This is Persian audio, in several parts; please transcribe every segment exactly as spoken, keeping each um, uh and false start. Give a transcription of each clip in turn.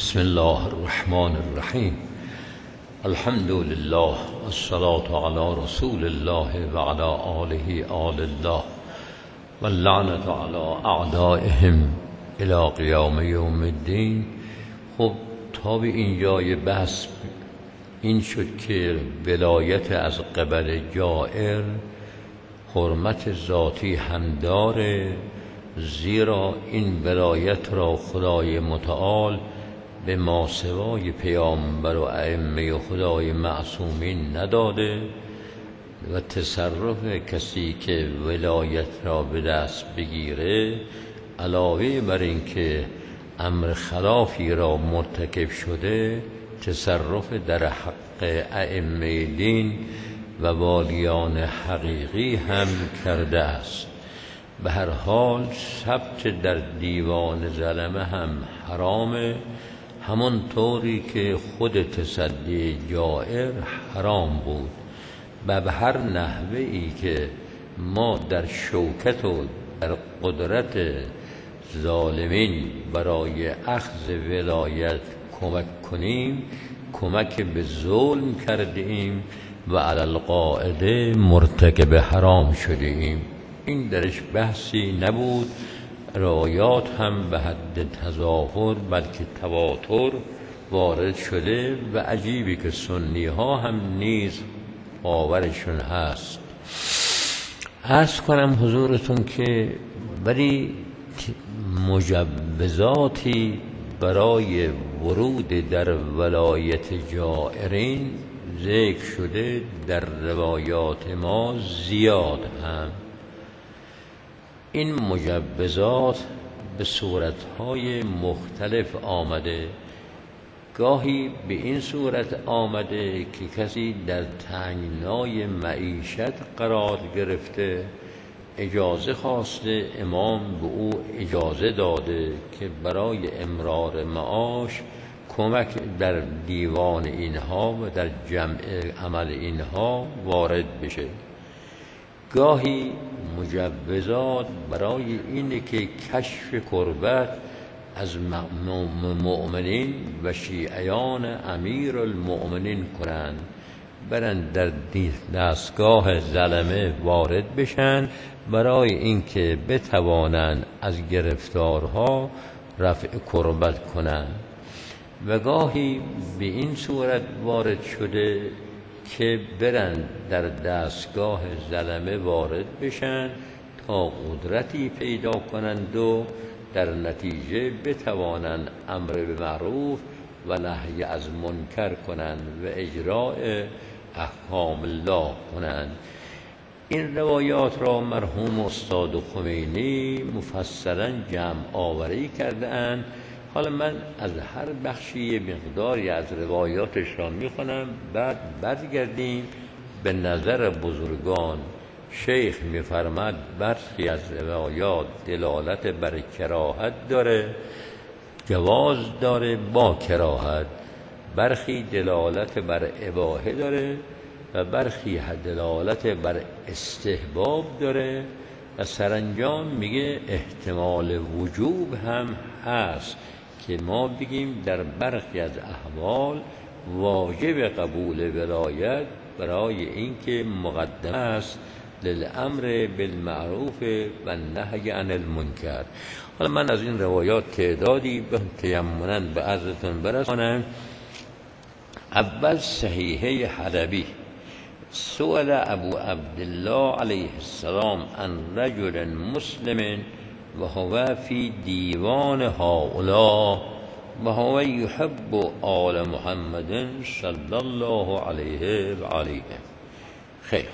بسم الله الرحمن الرحیم. الحمد لله والصلاة علی رسول الله و علی آله آل الله و اللعنة علی اعدائهم الی قیام یوم الدین. خب تا به اینجای بحث این شد که ولایت از قبل جائر حرمت ذاتی هم داره، زیرا این ولایت را خدای متعال به ماسوای پیامبر و ائمه خدای معصومین نداده و تصرف کسی که ولایت را به دست بگیره علاوه بر این که امر خلافی را مرتکب شده، تصرف در حق ائمه دین و والیان حقیقی هم کرده است. به هر حال ثبت در دیوان ظلمه هم حرامه، همون طوری که خود تصدی جائر حرام بود. و به هر نحوه ای که ما در شوکت و در قدرت ظالمین برای اخذ ولایت کمک کنیم، کمک به ظلم کردیم و علی القاعده مرتکب حرام شدیم. این درش بحثی نبود. روایات هم به حد تظاهر بلکه تواتر وارد شده و عجیبی که سنی ها هم نیز باورشون هست. عرض کنم حضورتون که ولی مجوزاتی برای ورود در ولایت جائرین ذکر شده در روایات ما زیاد هم. این مجوزات به صورتهای مختلف آمده. گاهی به این صورت آمده که کسی در تنگنای معیشت قرار گرفته، اجازه خواسته، امام به او اجازه داده که برای امرار معاش کمک در دیوان اینها و در جمع عمل اینها وارد بشه. گاهی مجوزات برای اینه که کشف کربت از مؤمنین و شیعیان امیر المؤمنین کنند، برند در دستگاه ظلمه وارد بشن برای اینکه بتوانند از گرفتارها رفع کربت کنند. و گاهی به این صورت وارد شده که برند در دستگاه ظلمه وارد بشن تا قدرتی پیدا کنند و در نتیجه بتوانند امر به معروف و نهی از منکر کنند و اجراء احکام الله کنند. این روایات را مرحوم استاد خمینی مفصلا جمع آوری کرده اند. حالا من از هر بخشی مقداری از روایاتش را میخونم، بعد برگردیم به نظر بزرگان. شیخ میفرماد برخی از روایات دلالت بر کراهت داره، جواز داره با کراهت، برخی دلالت بر اباحه داره و برخی دلالت بر استحباب داره و سرانجام میگه احتمال وجوب هم هست که ما بگیم در برخی از احوال واجب قبول ولایت برای اینکه مقدم است للامر بالمعروف و نهی عن المنکر. حالا من از این روایات تعدادی به تیمنا به عرضتون برسانم. اول صحیحه حلبی: سئل ابو عبدالله علیه السلام عن رجل مسلم و هو فی دیوان هؤلاء و هو یحب آل محمد صلی الله علیه و آله. خیر،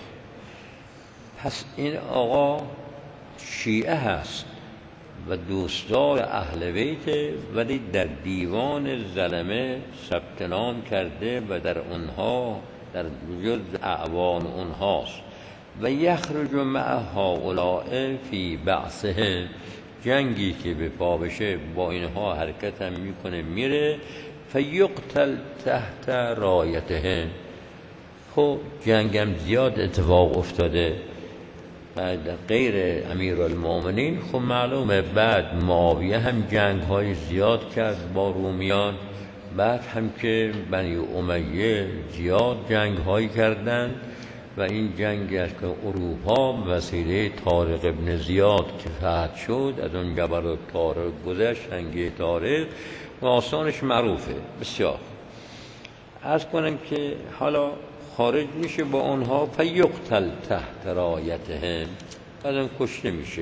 پس این آقا شیعه هست و دوستدار اهل بیت، ولی در دیوان ظلمه ثبت نام کرده و در اونها در جز اعوان اونهاست. و یخرج مع هؤلاء فی بعثه، جنگی که به پا بشه با اینها حرکت هم میکنه میره. فیقتل تحت رایته، خب جنگم زیاد اتفاق افتاده غیر امیرالمومنین. خب معلومه بعد معاویه هم جنگ های زیاد کرد با رومیان، بعد هم که بنی امیه زیاد جنگ هایی کردند و این جنگ است که اروپا وسیله طارق ابن زیاد که فتح شد، از اون جبل طارق گذشت، جنگ طارق و آثارش معروفه بسیار. عرض کنم که حالا خارج میشه با اونها فیقتل تحت رایتهم، بعدم کشته میشه.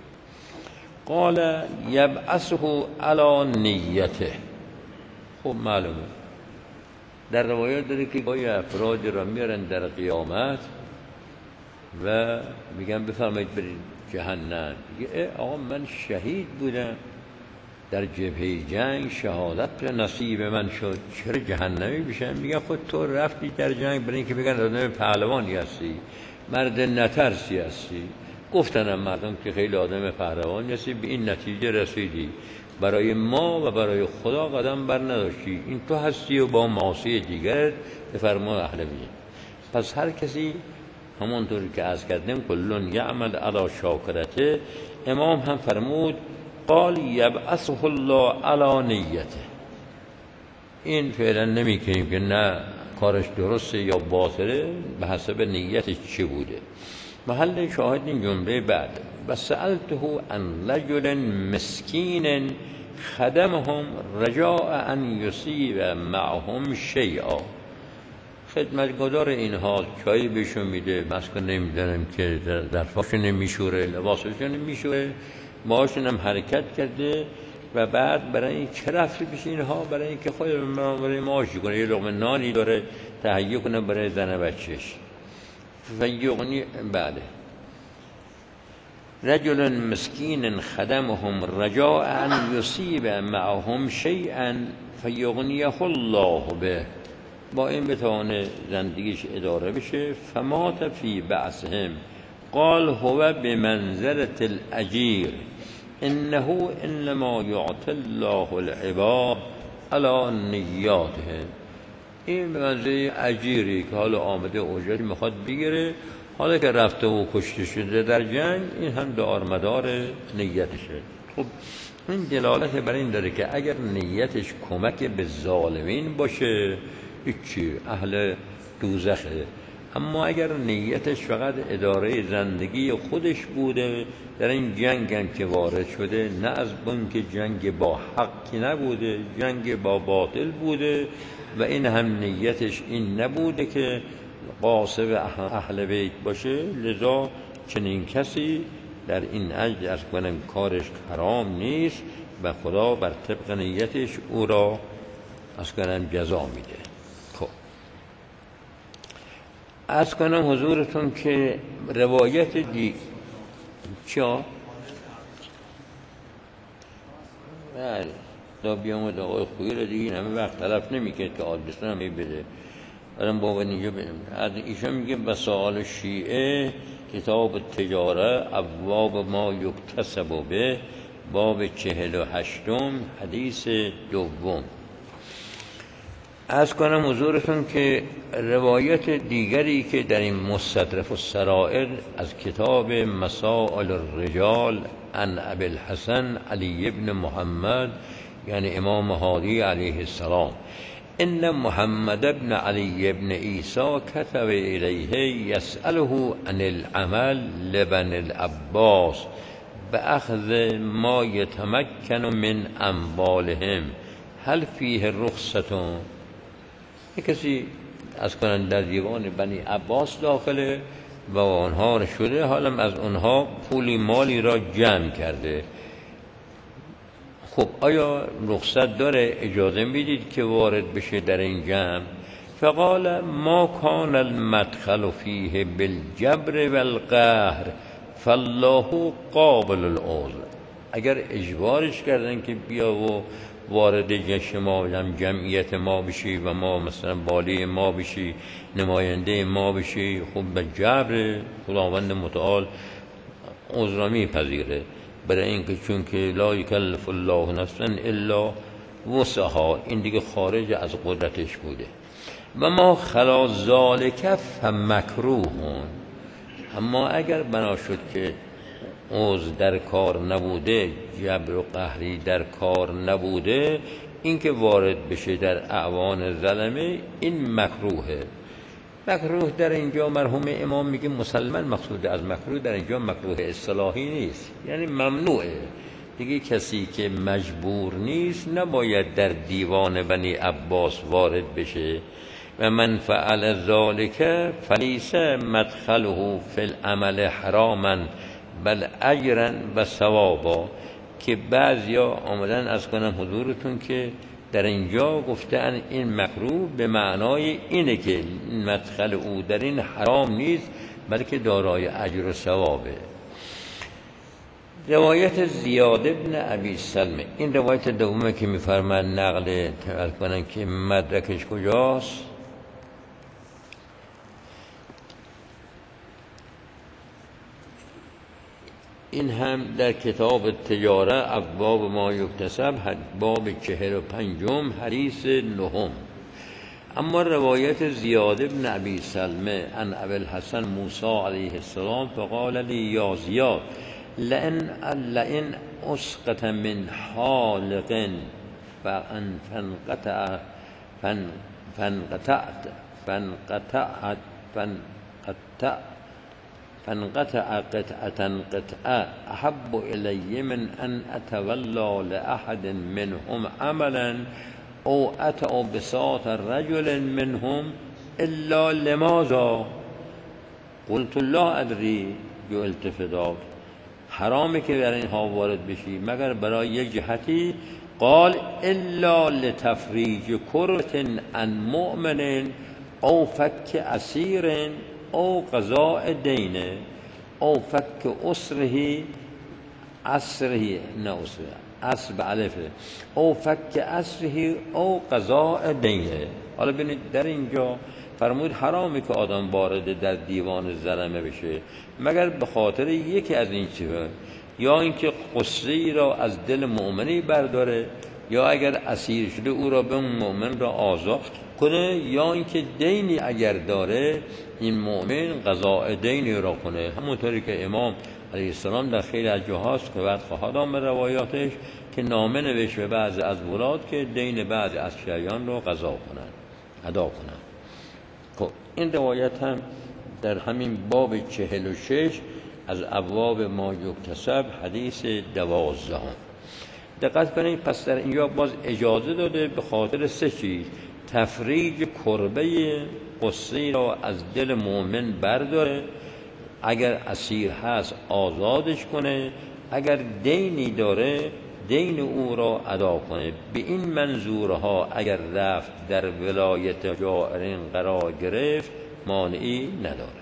قال یبعثه علی نیته. خب معلومه در روایات داره که گاهی افرادی را میارن در قیامت و میگن بفرمایید برید جهنم. میگه آقا من شهید بودم در جبهه جنگ، شهادت نصیب من شد، چرا جهنمی بشم؟ میگه خود تو رفتی در جنگ برای اینکه بگن آدم پهلوانی هستی، مرد نترسی هستی. گفتنم مردم که خیلی آدم پهلوانی هستی، به این نتیجه رسیدی، برای ما و برای خدا قدم بر نداشتی، این تو هستی و با معاصی دیگر به فرمان اهل بیت. پس هر کسی همونطور که عرض کردیم کلون یعمل علی شاکرته. امام هم فرمود قال یبعثه الله علی نیته. این فعلا نمی کنیم که نه کارش درسته یا باطله، به حسب نیتش چی بوده. محل شاهد این جمله بعد و سألته عن رجل مسکین خدمهم رجاء ان یصیب معهم شیئا. خدمتگزار اینها چایی بهشون میده، مسکن نمیدونم که ظرفاشون نمیشوره، لباساشون نمیشوره، باهاشون هم حرکت کرده و بعد برای این چه رفتی پیش اینها؟ برای اینکه خود برای معاشی کنه، یه لقمه نانی داره تهیه کنه برای زن بچهش. و یغنی بله رجل مسکین خدمهم رجاء ان یصیب معهم شیئا فیغنیه الله به. با این بتوانه زندگیش اداره بشه. فمات فی بعثهم قال هو بمنزلة الاجیر انه انما یعطی الله العباد علی نیاتهم. این به منزله اجیری که حالا آمده اجرت میخواد بگیره، حالا که رفته و کشته شده در جنگ، این هم دارمدار نیتشه. خب این دلالت بر این داره که اگر نیتش کمک به ظالمین باشه هیچی، اهل دوزخه. اما اگر نیتش فقط اداره زندگی خودش بوده، در این جنگ هم که وارد شده نه از بن که جنگ با حقی نبوده، جنگ با باطل بوده و این هم نیتش این نبوده که قاصد اهل بیت باشه، لذا چنین کسی در این اجل از کنم کارش حرام نیست و خدا بر طبق نیتش او را از کنم جزا میده. خب از کنم حضورتون که روایت دی چا بله دا بیامد آقای خویی را دیگه همه وقت طلب نمی کرد که آدرسون هم بده. برم بابا اینجا از ایشان میگه وسائل شیعه کتاب تجاره ابواب ما یکتسب به، باب چهل و هشتم حدیث دوم. از کنم حضورتون که روایت دیگری که در این مستدرک السرائر از کتاب مسائل الرجال عن ابی الحسن علی ابن محمد یعنی امام هادی علیه السلام ان محمد ابن علی ابن عیسی کتب الیه یسأله عن العمل لبن العباس باخذ ما یتمکن من اموالهم هل فیه رخصتون. یک کسی از کنن در دیوان بنی عباس داخله و آنها شده، حالا از اونها پولی مالی را جمع کرده. خب آیا رخصت داره؟ اجازه میدید که وارد بشه در این جمع؟ فقال ما کان المدخل فیه بالجبر والقهر فالله قابل العذر. اگر اجبارش کردن که بیا و وارد جشن ما جمعیت ما بشی و ما مثلا بالی ما بشی، نماینده ما بشی، خب به جبر خداوند متعال عذر میپذیره، برای اینکه چون که لا یکلف الله نفسا الا وسعها، این دیگه خارج از قدرتش بوده. و ما خلا ذالک فمکروه، اما اگر بنا شد که عذر در کار نبوده، جبر و قهری در کار نبوده، این که وارد بشه در اعوان ظلمه، این مکروهه. مکروه در اینجا مرحوم امام میگه مسلمان مقصود از مکروه در اینجا مکروه اصطلاحی نیست، یعنی ممنوعه دیگه. کسی که مجبور نیست نباید در دیوان بنی عباس وارد بشه. و من فعل ذلك فلیس مدخله فی العمل حراما بل اجرا و ثوابا. که بعضیا آمدن از کنم حضورتون که در اینجا گفتن این مکروه به معنای اینه که مدخل او در این حرام نیست بلکه دارای اجر و ثوابه. روایت زیاد بن ابی سلمه، این روایت دومه که میفرماید نقل تقل کنن که مدرکش کجاست. این هم در کتاب تجاره ابواب ما یکتسب باب چهل و پنجم حدیث نهم. اما روایت زیاد بن ابی سلمه عن ابی الحسن موسی علیه السلام فقال لی یا زیاد لئن لئن اسقط من حالق فان فانقطع فان فانقطعت فانقطعت فانقطع فانقطع قطعة قطعة احب الی من ان اتولى لاحد منهم عملا او اتوا بساط رجل منهم الا لماذا قلت لا ادری. جو التفات حرامه که در اینها وارد بشی مگر برای یک جهتی. قال الا لتفریج کرة عن مؤمن او فک اسیر او قضاء دین او فک اسره اسره نه اسره اسب علفه او فک اسره او قضاء دینه. حالا ببینید در اینجا فرمود حرامی که آدم وارد در دیوان ظلمه بشه مگر به خاطر یکی از این چیزا، یا اینکه قصه‌ای را از دل مؤمنی برداره، یا اگر اسیر شده او را به اون مؤمن را آزاد کنه، یا اینکه دینی اگر داره این مؤمن قضاء دینی را کنه. همونطوری که امام علیه السلام در خیلی از جاهاست که بعد خواهد آمد روایاتش که نامه نوشت به بعض از ولاد که دین بعض از شیعیان را قضا کنن، ادا کنن. خب این روایت هم در همین باب چهل و شش از ابواب ما یکتسب حدیث دوازدهم. دقت کنید پس در اینجا باز اجازه داده به خاطر سه چیز: تفریج کربه قصه را از دل مؤمن برداره، اگر اسیر هست آزادش کنه، اگر دینی داره دین او را ادا کنه. به این منظورها اگر رفت در ولایت جائرین قرار گرفت مانعی نداره.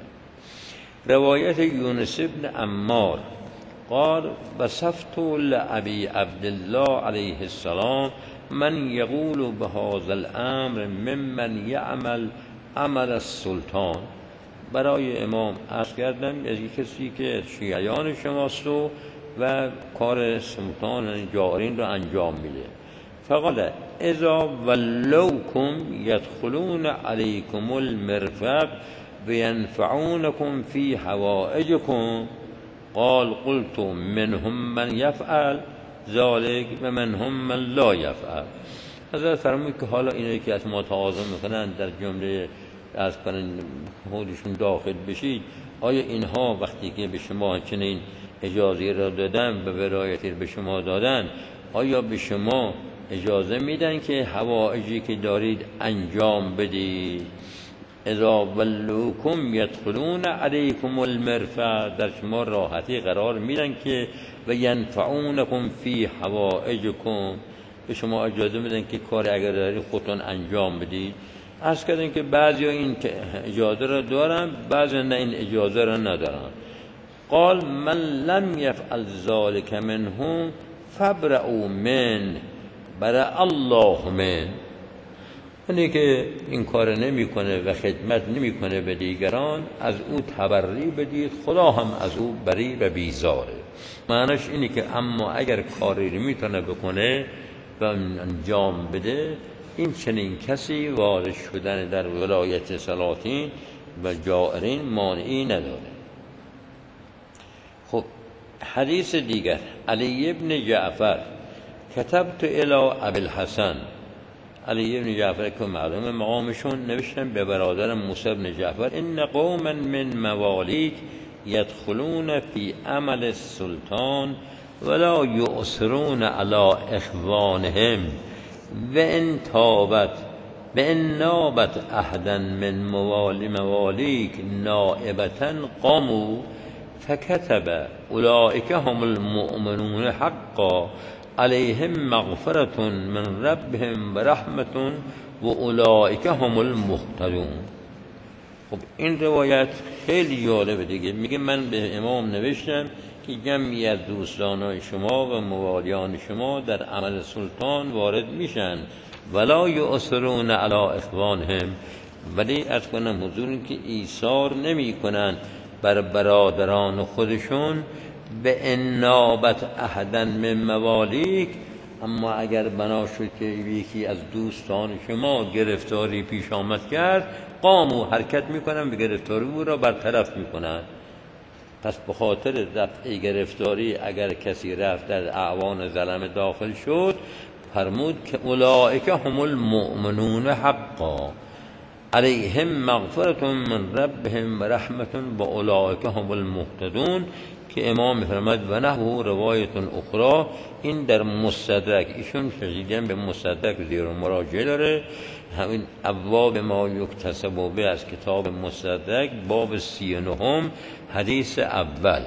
روایت یونس بن عمار قال وصفت لأبي عبد الله علیه السلام من یقول بهذا الامر ممن یعمل عمل السلطان. برای امام عرض کردم از کسی که شیعیان شماست و, و کار سلطان جائرین را انجام میده. فقال اذا ولوکم یدخلون علیکم المرفق وینفعونکم فی حوائجکم. قال قلت منهم من یفعل ذلك و منهم من لا یفعل. حضرت فرمود که حالا اینایی که از ما تقاضا میکنن در جمله از کنن خودشون داخل بشید، آیا اینها وقتی که به شما چنین اجازه را دادن و ولایتی به شما دادن، آیا به شما اجازه میدن که حوائجی که دارید انجام بدید؟ اذا ولوکم یدخلون علیکم المرفق، در شما راحتی قرار میدن که و ینفعونکم فی حوائجکم، به شما اجازه میدن که کار اگر دارید خودتون انجام بدید. عرض کردن که بعضی این که اجازه را دارن، بعضی نه این اجازه را ندارن. قال من لم یفعل ذلك منهم فابرئوا من برأ الله من. اونی که این کار نمیکنه و خدمت نمیکنه به دیگران، از او تبری بدید، خدا هم از او بری و بیزاره. معنیش اینه که اما اگر کاری میتونه بکنه و انجام بده، این چنین کسی وارد شدن در ولایت سلاطین و جائرین مانعی نداره. حدیث دیگر، علی ابن جعفر کتبت الی ابی الحسن، علی ابن جعفر که معلوم مقامشون، نوشتن به برادر موسی ابن جعفر ان قوما من موالیک یدخلون فی عمل السلطان ولا یؤثرون علی اخوانهم و ان تابت و ان نابت احدا من موالی موالیک نائبتا قاموا فكتب اولئک هم المؤمنون حقا علیهم مغفرة من ربهم و رحمة و اولئک هم المهتدون. خب این روایت خیلی جالبه دیگه. میگه من به امام نوشتم که جمعی از دوستان شما و موالیان شما در عمل سلطان وارد میشن، ولا یؤثرون علی اخوانهم، ولی از کنم حضور که ایثار نمی کنن بر برادران خودشون، به انابت احدا من موالیک، اما اگر بنا شد که یکی از دوستان شما گرفتاری پیش آمد کرد، قاموا حرکت میکنن به گرفتاری او را برطرف میکنن. پس به خاطر رفع گرفتاری اگر کسی رفت در اعوان ظلم داخل شد، فرمود که اولئک هم المؤمنون حقا علیهم مغفرة من ربهم و رحمة و اولئک هم المهتدون، که امام فرمود و نحو روایت اخرى. این در مستدرک، ایشون شدیدن به مستدرک زیر مراجعه داره، همین ابواب ما یکتسب به از کتاب مستدرک، باب سی و نهم حدیث اول.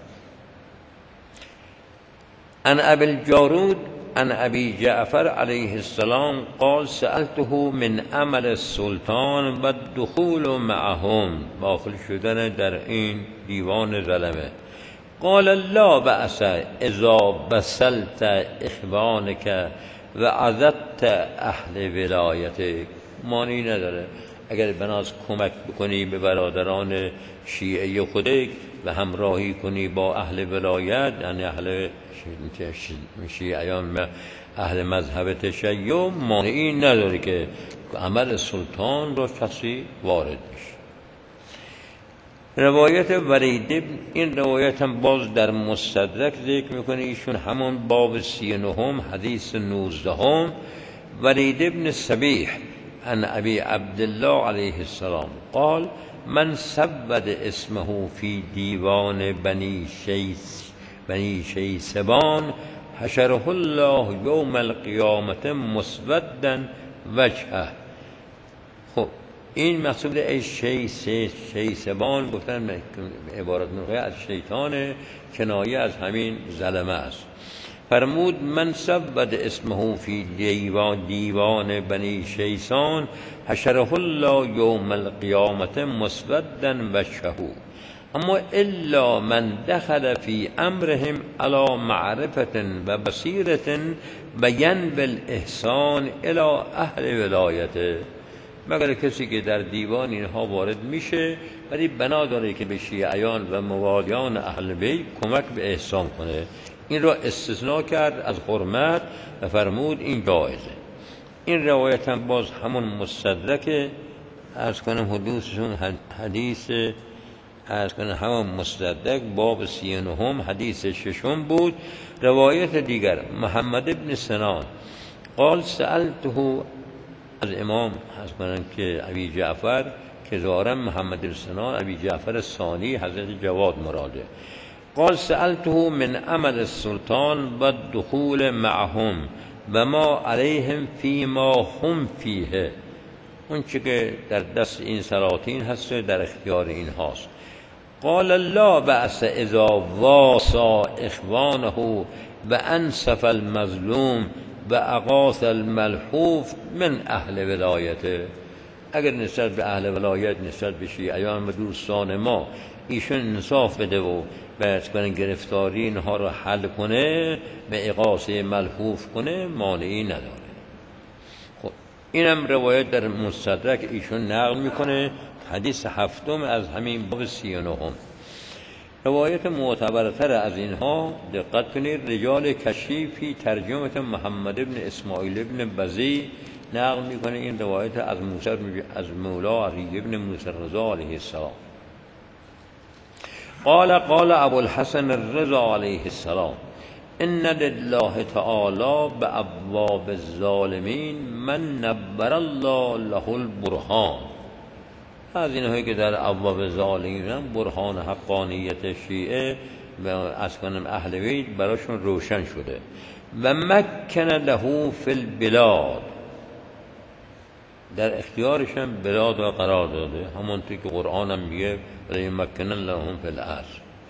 عن ابی الجارود عن ابی جعفر علیه السلام قال سألته من عمل السلطان و الدخول معهم، داخل شدن در این دیوان ظلمه. قال لا بأس اذا بسلت اخوانک و عزدت اهل ولایتک، مانی نداره اگر بناز کمک بکنی به برادران شیعه خودت و همراهی کنی با اهل ولایت، یعنی اهل شیعیان و اهل مذهب تشیع، مانعی نداره که عمل سلطان را کسی وارد بشه. روایت ولید، این روایت هم باز در مستدرک ذکر میکنه ایشون، همون باب سی و نهم حدیث نوزدهم. ولید ابن صبیح عن ابی عبدالله علیه السلام قال من سود اسمه فی دیوان بنی شیس بنی شیسبان حشره الله یوم القیامت مسودا وجهه. خب این مقصود ای شیس شیسبان گفتن عبارت نقیه از شیطان، کنایه از همین ظلمه است. فرمود من سود اسمه فی دیوان دیوان بنی شیسان حشره الله یوم القیامت مسودا وجهه، اما الا من دخل فی امرهم علی معرفة و بصیرة بیان بالاحسان الی اهل ولایته، مگر کسی که در دیوان اینها وارد میشه ولی بنا داره که به شیعیان و موالیان اهل بیت کمک به احسان کنه. این را استثناء کرد از حرمت و فرمود این جایزه. این روایت هم باز همون مستدرک، از کنم حدوثشون حدیث از کنم همون مستدرک باب سی و نهم حدیث ششم بود. روایت دیگر محمد ابن سنان قال سألته، از امام از کنم که ابی جعفر که ظاهرا محمد ابن سنان ابی جعفر ثانی حضرت جواد مراده، قال سألته من عمل السلطان و الدخول معهم و ما علیهم فیما هم فیه، اون چی که در دست این سلاطین هست در اختیار این هاست. قال لا بأس اذا واسا اخوانه و انصف المظلوم و اغاث الملحوف من اهل ولایته، اگر نسبت به اهل ولایت نسبت به شیعیان و دوستان ما ایشون انصاف بده و باید کنه گرفتاری اینها رو حل کنه، به اغاثه ملحوف کنه، مانعی نداره. خب اینم روایت در مستدرک ایشون نقل میکنه، حدیث هفتم از همین باب سی و نهم. روایت معتبرتر از اینها دقت کنید، رجال کشیفی ترجمه محمد ابن اسماعیل ابن بزی نقل میکنه این روایت از موسی از مولا علی ابن موسی رضا علیه السلام. قال قال ابوالحسن الرضا علیه السلام ان لله تعالی بابواب الظالمین من نبر الله له البرهان. از اینهایی که در ابواب ظالمین برهان حقانیت شیعه و از کنم اهل بیت براشون روشن شده. و مکن له فی البلاد، در اختیارش هم بلاد را قرار داده، همونطور که قرآن هم میگه ولی مکن لهم فی الارض.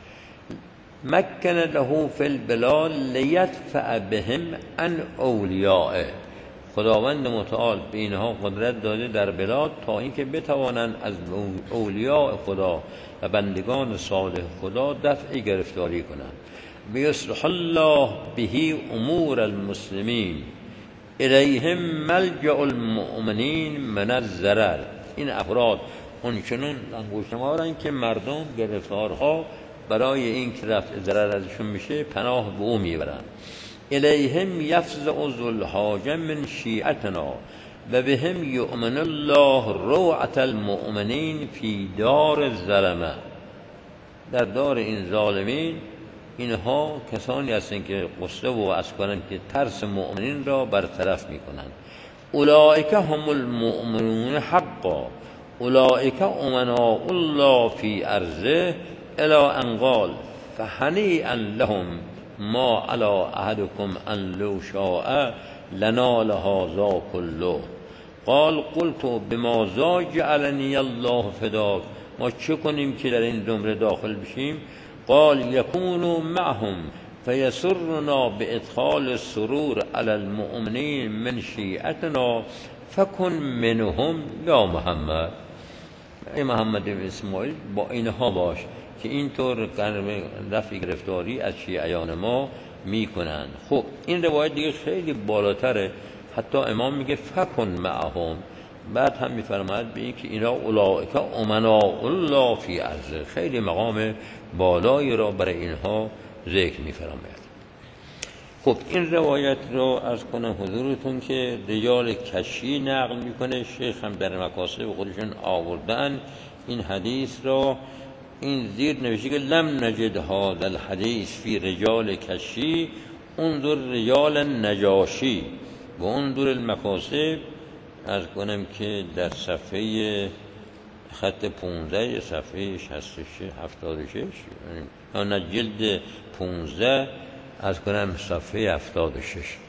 مکن له فی البلاد لیدفع بهم عن اولیائه، خداوند متعال به اینها قدرت داده در بلاد تا اینکه بتوانند از اولیاء خدا و بندگان صالح خدا دفع گرفتاری کنند. بیصلح الله به امور المسلمین الیهم ملجأ المؤمنین من الضرر. این افراد اونچنون انگشتمارند که مردم گرفتارها برای این که رفع ضرر ازشون میشه پناه به او میبرند. الیهم یفزع ذو الحاجه من شیعتنا و بهم یؤمن الله روعة المؤمنین فی دار الظلمه. در دار این ظالمین اینها کسانی هستند که قصه و اسکنن که ترس مؤمنین را برطرف میکنند. اولئک هم المؤمنون حقا اولئک امناء الله فی ارضه الی ان قال فهنیئا لهم ما علی احدکم ان لو شاء لنال هذا كله. قال قلت بما ذا جعلنی الله فداک، ما چه کنیم که در این زمره داخل بشیم؟ قال یکونوا معهم فیسرنا بادخال السرور علی المؤمنین من شیعتنا فکن منهم یا محمد. ای محمد بن اسماعیل با اینها باش که اینطور رفع گرفتاری از شیعیان ما میکنند. خب این روایت دیگه خیلی بالاتره، حتی امام میگه فکن معهم، بعد هم میفرماید به این که اینا اولئک امناء الله فی ارضه، خیلی مقام بالایی را برای اینها ذکر میفرماید. خب این روایت رو عرض کنم حضورتون که رجال کشی نقل میکنه، شیخ هم در مکاسب خودشون آوردن این حدیث را. این زیر نوشته که لم نجد هذا الحدیث فی رجال کشی انظر رجال نجاشی و انظر المکاسب. عرض کنم که در صفحه خط پونزده صفحه شصت و شش هفتاد و شش نه جلد پونزده عرض کنم صفحه هفتاد و شش.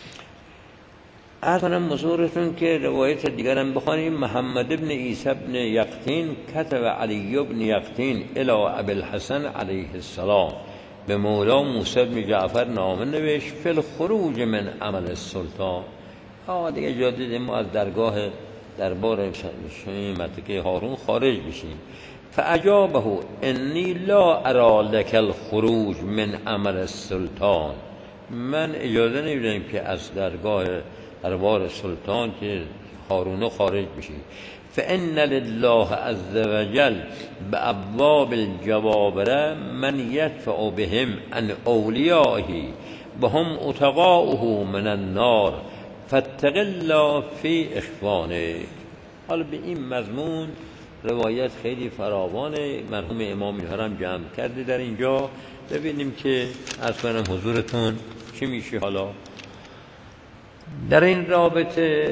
عرض کنم حضورتون که روایت دیگرم بخوانیم. محمد ابن عیسی ابن یقطین کتب علی ابن یقطین الی ابی الحسن علیه السلام، به مولا موسی بن جعفر نامه نوشت فی الخروج من عمل السلطان. آه دیگه اجازه ما از درگاه دربار ملکه هارون خارج بشیم. فاجابه انی لا ارى لك الخروج من عمل السلطان، من اجازه نمیدم که از درگاه دربار سلطان که هارون خارج بشی. فان لله عز وجل بابواب الجبابره من یدفع بهم عن اولیائه وهم اتقاؤه من النار فاتق الله فی اخوانه. حالا به این مضمون روایت خیلی فراوانه، مرحوم امام اینها هم جمع کرده در اینجا. ببینیم که از کنم حضورتون چی میشه. حالا در این رابطه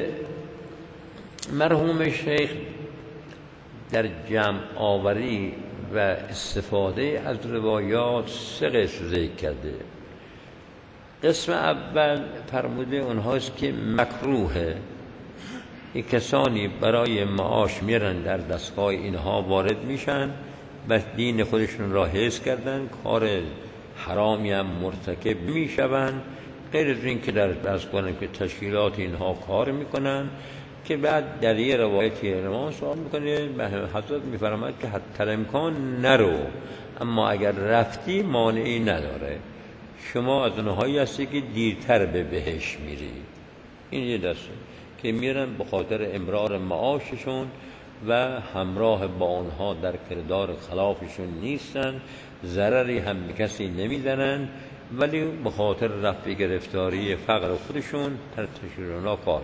مرحوم شیخ در جمع آوری و استفاده از روایات سه قسم ذکر کرده. قسم اول فرموده اونهاست که مکروهه، این کسانی برای معاش میرن در دستگاه اینها وارد میشن و دین خودشون را حفظ کردن، کار حرامی هم مرتکب میشون، غیر از این که در دست کنن که تشکیلات اینها کار میکنن، که بعد در یه روایتی امام سوال میکنه حضرت میفرماید که حتی امکان نرو، اما اگر رفتی مانعی نداره، شما از اونهایی هستی که دیرتر به بهش میری. این یه دسته که میرن به خاطر امرار معاششون و همراه با اونها در کردار خلافشون نیستن، ضرری هم به کسی نمیزنن، ولی به خاطر رفع گرفتاری فقر خودشون در تشکیلنا کار.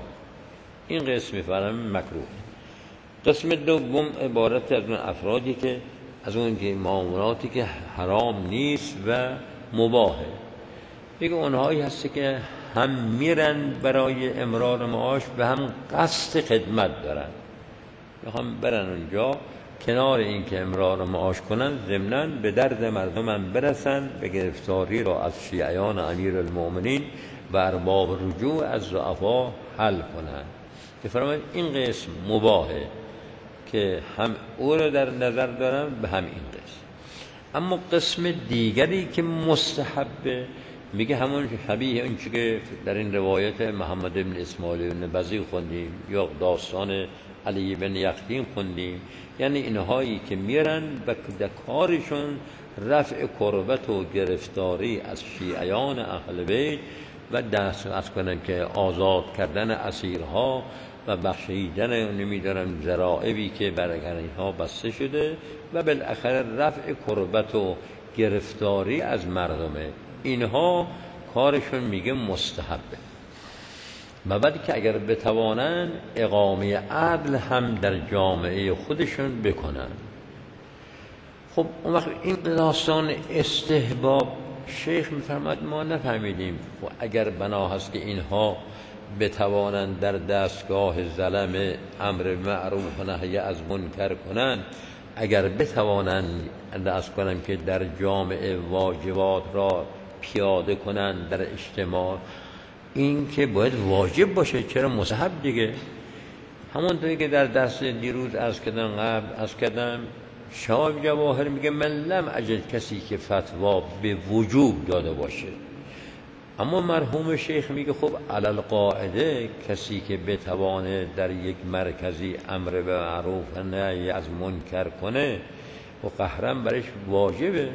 این قسم فرم مکروه. قسم دوم عبارت از اون افرادی که از اون که معاملاتی که حرام نیست و مباهه. دیگه اونهایی هستی که هم میرن برای امرار معاش و هم قصد خدمت دارن، میخوام برن اونجا کنار این که امرار معاش کنن ضمناً به درد مردم هم برسن، به گرفتاری را از شیعیان امیر المؤمنین و ارباب رجوع از ضعفا حل کنن. که فرماید این قسم مباهه که هم او را در نظر دارن به هم این قسم. اما قسم دیگری که مستحبه، میگه همون شبیه اون چی که در این روایت محمد بن اسماعیل بن بزیغ خوندیم یا داستان علی بن یقطین خوندیم، یعنی اینهایی که میرن و کارشون رفع کربت و گرفتاری از شیعیان اهل بیت و دست از کنن که آزاد کردن اسیرها و بخشیدن نمیدارن ذرائبی که برای اینها بسته شده و بالاخره رفع کربت و گرفتاری از مردمه. اینها کارشون میگه مستحبه. و بعد که اگر بتوانن اقامه عدل هم در جامعه خودشون بکنن. خب اون وقت این داستان استحباب شیخ میفرماد ما نفهمیدیم. و اگر بنا هست که اینها بتوانند در دستگاه ظلم امر معروف و نهی از منکر کنن، اگر بتوانند انداز کنن که در جامعه واجبات را پیاده کنن در اجتماع، این که باید واجب باشه، چرا مستحب دیگه؟ همونطوری که در درس دیروز از کردم قبل از کردم شاه جواهر میگه من لم اجد کسی که فتوا به وجوب داده باشه. اما مرحوم شیخ میگه خب علل قاعده کسی که بتوانه در یک مرکزی امر به معروف و نهی از منکر کنه و قهرن برش واجبه.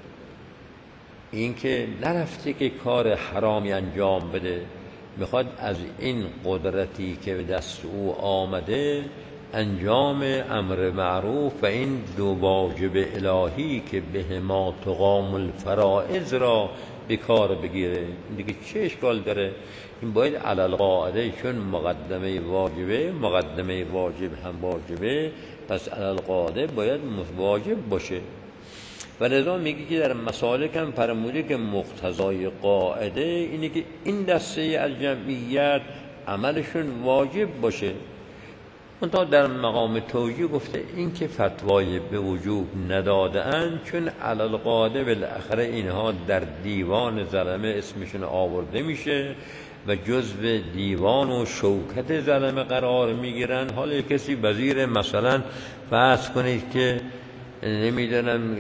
این که نرفته که کار حرامی انجام بده، میخواد از این قدرتی که به دست او آمده انجام امر معروف و این دو واجب الهی که به ما تقام الفرائض را به کار بگیره. دیگه چه اشکال داره؟ این باید علل قاعده، چون مقدمه واجبه، مقدمه واجب هم واجبه، پس علل قاعده باید واجب باشه. و لذا میگه که در مسالک هم فرموده که مقتضای قاعده اینه که این دسته از جمعیت عملشون واجب باشه. منتها در مقام توجیه گفته این که فتوای به وجوب نداده اند، چون علل قاعده بالاخره اینها در دیوان ظلمه اسمشون آورده میشه و جزو دیوان و شوکت ظلمه قرار میگیرن. حالا کسی وزیر مثلا فرض کنید که نمیدونم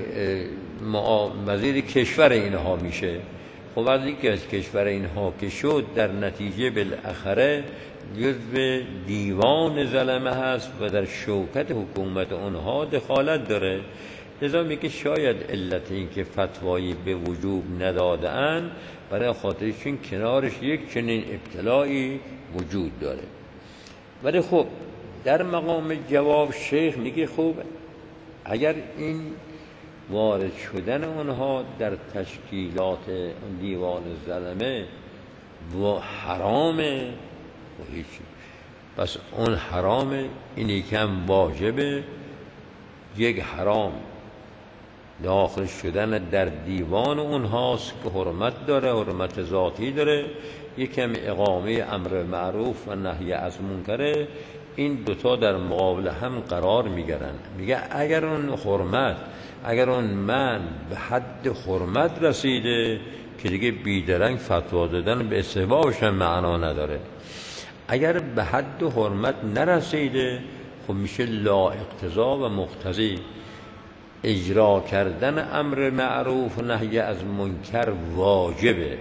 وزیر کشور اینها میشه، خب وزیر که از کشور اینها که شد در نتیجه بالاخره جزو دیوان ظلمه هست و در شوکت حکومت اونها دخالت داره. لذا میگه شاید علت این که فتوایی به وجوب نداده اند برای خاطرشون کنارش یک چنین ابتلایی وجود داره. ولی خب در مقام جواب شیخ میگه خب اگر این وارد شدن اونها در تشکیلات دیوان ظلمه و حرامه و هیچی، پس اون حرامه، اینی که هم واجبه. یک حرام داخل شدن در دیوان اونهاست که حرمت داره، حرمت ذاتی داره. یکم اقامه امر معروف و نهی از منکره، این دوتا در مقابل هم قرار میگیرن. میگه اگر اون حرمت، اگر اون من به حد حرمت رسیده که دیگه بیدرنگ فتوا دادن به استحبابش هم معنا نداره. اگر به حد حرمت نرسیده خب میشه لا اقتضا و مقتضی. اجرا کردن امر معروف و نهی از منکر واجبه،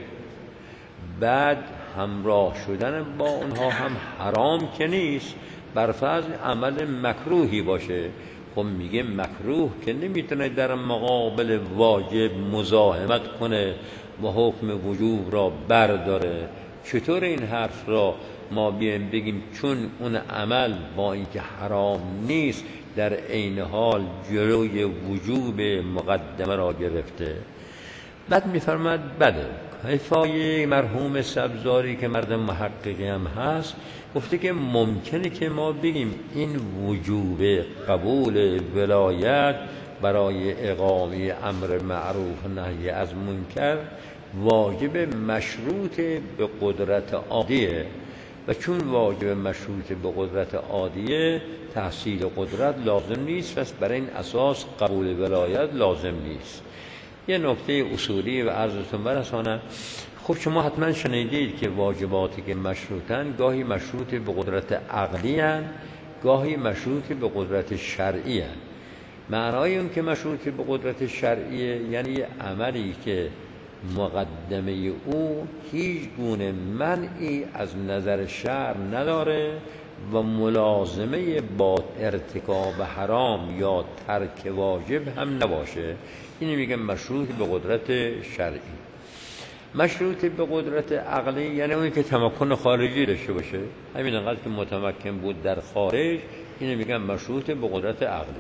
بعد همراه شدن با اونها هم حرام که نیست، بر فرض عمل مکروهی باشه. خب میگه مکروه که نمیتونه در مقابل واجب مزاحمت کنه و حکم وجوب را برداره. چطور این حرف را ما بیایم بگیم چون اون عمل با اینکه حرام نیست در عین حال جلوی وجوب مقدمه را گرفته؟ بعد میفرماد بله، حیفای مرحوم سبزاری که مرد محققی هم هست گفته که ممکنه که ما بگیم این وجوب قبول ولایت برای اقامه امر معروف و نهی از منکر واجب مشروط به قدرت عادیه و چون واجب مشروط به قدرت عادیه تحصیل قدرت لازم نیست، پس برای این اساس قبول ولایت لازم نیست. یه نکته اصولی و عرضتون برسانم. خب شما حتما شنیدید که واجباتی که مشروطن گاهی مشروط به قدرت عقلی هن، گاهی مشروط به قدرت شرعی هن. معنای اون که مشروط به قدرت شرعیه یعنی عملی که مقدمه او هیچ گونه منعی از نظر شرع نداره و ملازمه با ارتکاب حرام یا ترک واجب هم نباشه، اینی میگن مشروط به قدرت شرعی. مشروط به قدرت عقلی یعنی اونی که تمکن خارجی داشته باشه، همین انقدر که متمکن بود در خارج، اینی میگن مشروط به قدرت عقلی.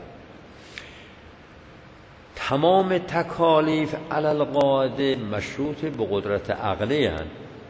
تمام تکالیف علی القاعده مشروط به قدرت عقلی هستند.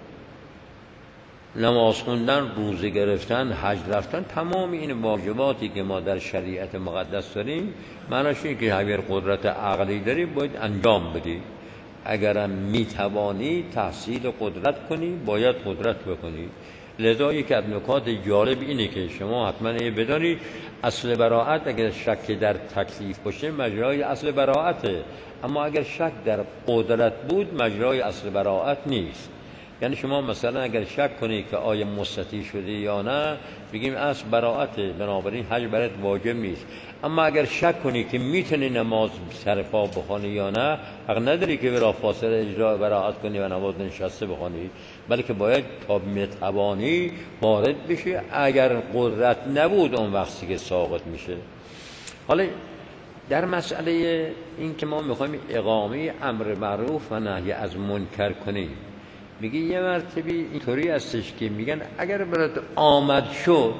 نماز خوندن، روزه گرفتن، حج رفتن، تمام این واجباتی که ما در شریعت مقدس داریم معناش اینه که اگر قدرت عقلی داری باید انجام بدی، اگرم میتوانی تحصیل قدرت کنی باید قدرت بکنی. لذا یک از نکات جالب اینه که شما حتما بدانید اصل براءت اگر شک در تکلیف باشه مجرای اصل براءته، اما اگر شک در قدرت بود مجرای اصل براءت نیست. یعنی شما مثلا اگر شک کنی که آیا مستطیع شده یا نه بگیم اصل براءته، بنابراین حج برات واجب نیست. اما اگر شک کنی که میتونی نماز سر پا بخوانی یا نه، حق نداری که بلافاصله اجرا براءت کنی و نماز نشسته بخوانی، بلکه باید تا میتوانی وارد بشی. اگر قدرت نبود اون وقتی که ساقط میشه. حالا در مسئله این که ما میخوایم اقامه امر معروف و نهی از منکر کنیم، میگه یه مرتبه اینطوری هستش که میگن اگر برات آمد شد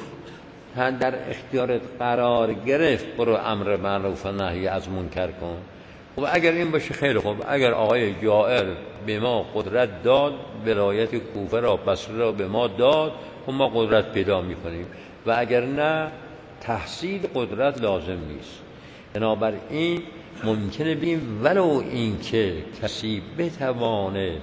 در اختیارت قرار گرفت برو امر معروف و نهی از منکر کن. و اگر این باشه خیلی خوب، اگر آقای جائر به ما قدرت داد، ولایت کوفه را بصره را به ما داد و ما قدرت پیدا میکنیم، و اگر نه تحصیل قدرت لازم نیست. بنابراین ممکنه بیم ولو این که کسی بتوانه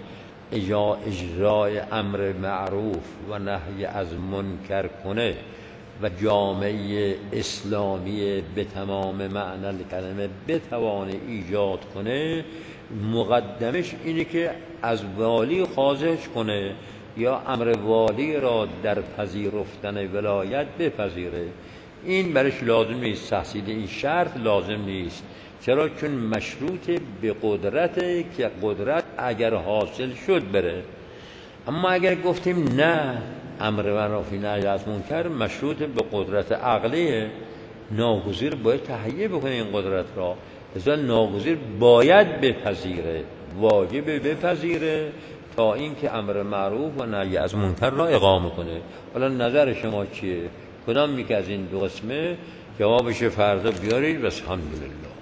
اجرای امر معروف و نهی از منکر کنه و جامعه اسلامی به تمام معنی کلمه بتوانه ایجاد کنه، مقدمش اینه که از والی خواهش کنه یا امر والی را در پذیرفتن ولایت بپذیره. این برش لازم نیست، تحصیل این شرط لازم نیست. چرا؟ چون مشروط به قدرته که قدرت اگر حاصل شد بره. اما اگر گفتیم نه امر معروف نهی از منکر مشروط به قدرت عقلیه، ناگزیر باید تهیه بکنه این قدرت را، لذا ناگزیر باید بپذیره، واجب بپذیره تا اینکه امر معروف و نهی از منکر را اقامه کنه. حالا نظر شما چیه؟ کدام یک از این دو قسمه؟ جوابش فردا بیارید. بس الحمدلله.